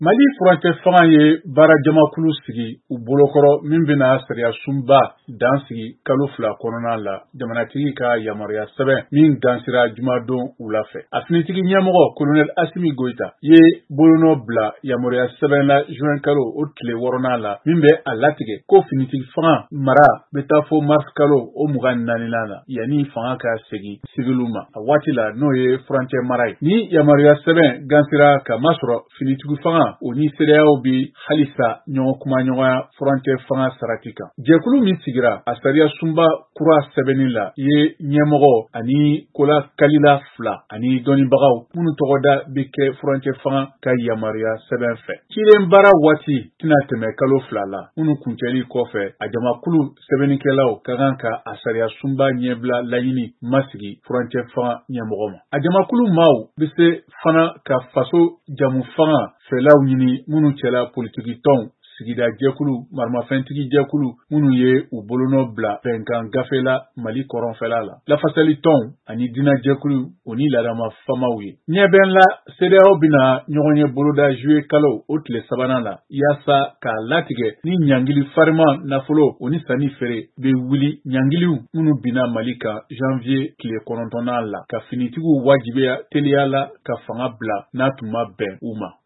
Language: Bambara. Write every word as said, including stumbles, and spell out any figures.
Mali furancɛ fanga ye baara jamakulu sigi u bolokɔrɔ min bɛna sariya sunba dan sigi kalo fila kɔnɔna la jamanatigi ka yamaruya sɛbɛn min gansira jumadon u la fɛ. A finitigi ɲɛmɔgɔ Colonel Assimi Goïta ye bolonɔ bila yamaruya sɛbɛn la juin kalo o tile wɔɔrɔnan la min bɛ a latigɛ ko finitigi fanga mara bɛ taa fo mars kalo o mugan naaninan na yanni fanga ka segin sigiliw ma a waati la n'o ye furancɛ mara ye. Ni yamaruya sɛbɛn gansira ka masɔrɔ finitigi fanga o ni C D E A O bi halisa ɲɔgɔn kuma ɲɔgɔnya furancɛ fanga sarati kan. Jɛkulu min sigira a sariya sunba kura sɛbɛnni la ye ɲɛmɔgɔ ani kola kalila fila ani dɔnnibagaw minnu tɔgɔda bɛ kɛ furancɛ fanga ka yamaruya sɛbɛn fɛ. Cilen baara waati tɛna tɛmɛ kalo fila la minnu kuncɛli kɔfɛ a jamakulu sɛbɛnnikɛlaw ka kan ka a sariya sunba ɲɛbila laɲini masigi furancɛ fanga ɲɛmɔgɔ ma. A jamakulu maaw bɛ se fana ka faso jamu fanga fɛlaw ɲini minnu cɛla politiki tɔnw sigida jɛkulu maramafɛntigi jɛkulu minnu ye u bolonɔ bila bɛnkan gafe la Mali kɔrɔnfɛla la lafasali tɔnw ani dina jɛkulu o ni ladama famaw ye. Ɲɛbɛn la C D E A O bɛna ɲɔgɔn ye boloda juillet kalo o tile sabanan la yaasa k'a latigɛ ni ɲangili farima nafolo o ni sanni feere bɛ wuli ɲangiliw minnu bina Mali kan janvier tile kɔnɔntɔnnan la ka finitigiw wajibiya teliya la ka fanga bila n'a tun ma bɛn u ma.